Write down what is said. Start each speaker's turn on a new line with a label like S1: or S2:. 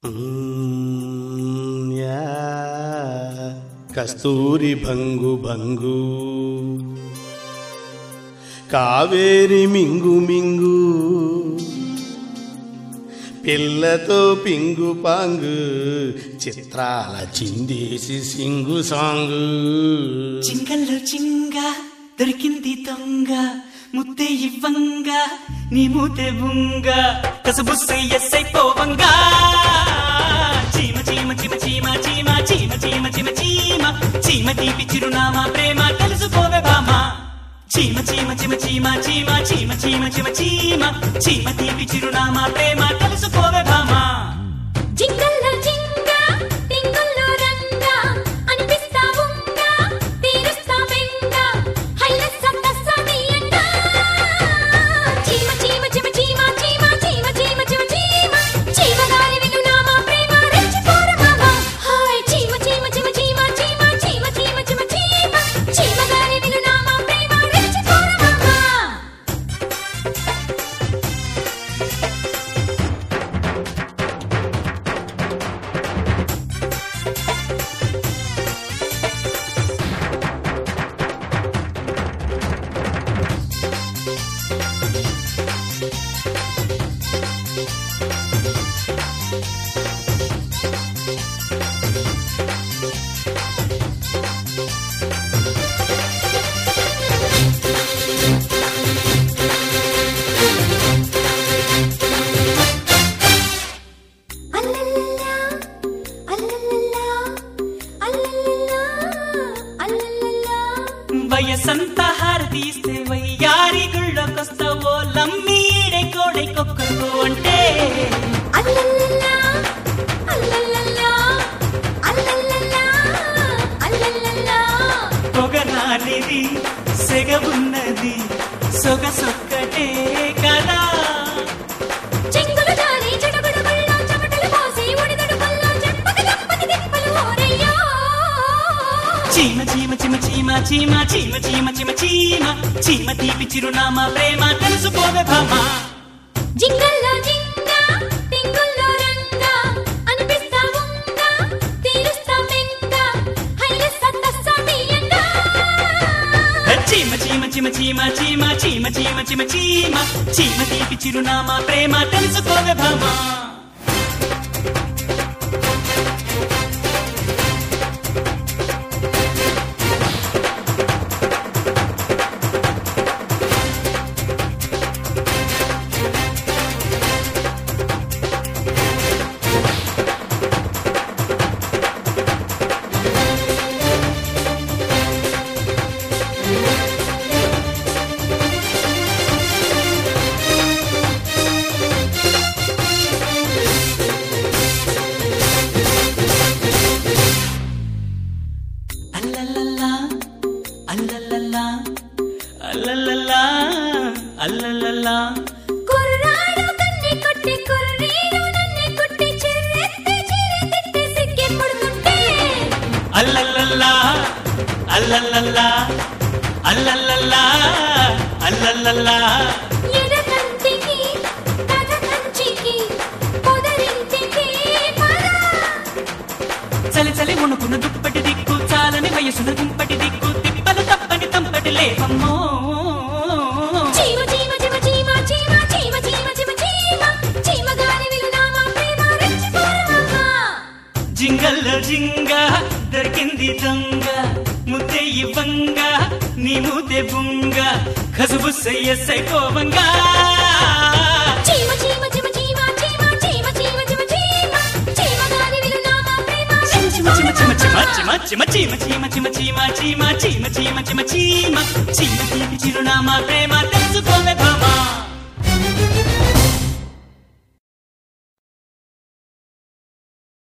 S1: కస్తూరి భంగు భంగు కావేరి మింగు మింగు పిల్లతో పింగు పాంగు చిత్రాల చిందేసి సింగు సాంగు
S2: చింగల్లో చింగ దొరికింది దొంగ ముద్దే ఇవ్వంగ నీ మూతే బుంగ కసబుస్సై ఎస్సై పోవంగా చీమ చీమ చీమ చీమ చీమ చీమ చీమ చీమ చీమ చీమ తీపి చిరునామా ప్రేమ తెలుసుకోవే భామా చీమ చీమ చీమ చీమ చీమ చీమ చీమ చీమ చీమ చీమ తీపి చిరునామా ప్రేమ తెలుసుకోవే భామా
S3: జింగల్లో జింగ టింగుల్లో రంగ అనిపిస్తావుంగ తీరుస్తా వెంగ హైలెస్ సత్తసనియంగా చీమ చీమ చీమ చీమ చీమ చీమ చీమ చీమ చీమ చీమ గారి విలునామా ప్రేమ రెచ్చిపోర మామా హాయ్ చీమ చీమ చీమ చీమ చీమ చీమ చీమ చీమ చీమ చీమ గారి విలునామా ప్రేమ రెచ్చిపోర మామా
S2: వయసంతా హారతీస్తే వయ్యారి గుళ్ళకొస్తావో లమ్మి ఈడే కోడై కొక్కరు అంటే
S3: అల్లల్లల్లా అల్లల్లల్లా అల్లల్లల్లా అల్లల్లల్లా
S2: పొగనాలిది సెగవున్నది సొగసొక్కటే కదా
S3: చెంగుల జారి చెడబడబళ్ళ చెమటలు పోసి ఒడిదడు పల్ల చెంపక చెంపకి తిప్పలు ఓరయ్యో
S2: చీమ చీమ చీమ చీమ చీమ చీమ చీమ చీమ చీమ చీమ తీపి చిరునామా ప్రేమ తెలుసుకోవే భామా
S3: జింగల్లో జింగ టింగుల్లో రంగ అనిపిస్తావుంగ తీరుస్తా వెంగ హైలెస్ సత్తసనియంగా
S2: చీమ చీమ చీమ చీమ చీమ చీమ చీమ చీమ చీమ చీమ తీపి చిరునామా ప్రేమ తెలుసుకోవే భామా అల్లల్లల్లా అల్లల్లల్లా అల్లల్లల్లా అల్లల్లల్లా
S3: కుర్రాడు కన్ని కొట్టి కుర్రీడు నన్ను కొట్టి చిర్రెత్తి చిరెత్తి సిగ్గి పడుతుంటే
S2: అల్లల్లల్లా అల్లల్లల్లా అల్లల్లల్లా అల్లల్లల్లా
S3: ఎడకంటికి కథ కంచికి పొదరింటికి పద
S2: చలి చలి ఉణుకున్న దుప్పటి దిక్కు చాలని వయసున దుంపటి దిక్కు తిప్పలు తప్పని తంపటి లేపమ్మో
S3: చీమ చీమ చీమ చీమ చీమ చీమ చీమ చీమ చీమ చీమ గారి విలునామా ప్రేమ రెచ్చిపోర మామా
S2: జింగల్లో జింగ దొరికింది దొంగ ముద్దే ఇవ్వంగ నీ మూతే బుంగ కసుబుస్సై ఎస్సై పోవంగా
S3: చీమ చీమ చీమ చీమ చీమ చీమ చీమ చీమ చీమ చీమ గారి విలునామా ప్రేమ
S2: చిమ చిమ చిమ చిమ చిమ చిమ చిమ చిమ చిమ చిమ చిమ చిమ చిమ చిమ చిమ చీమ చీమ తీపి చిరునామా ప్రేమ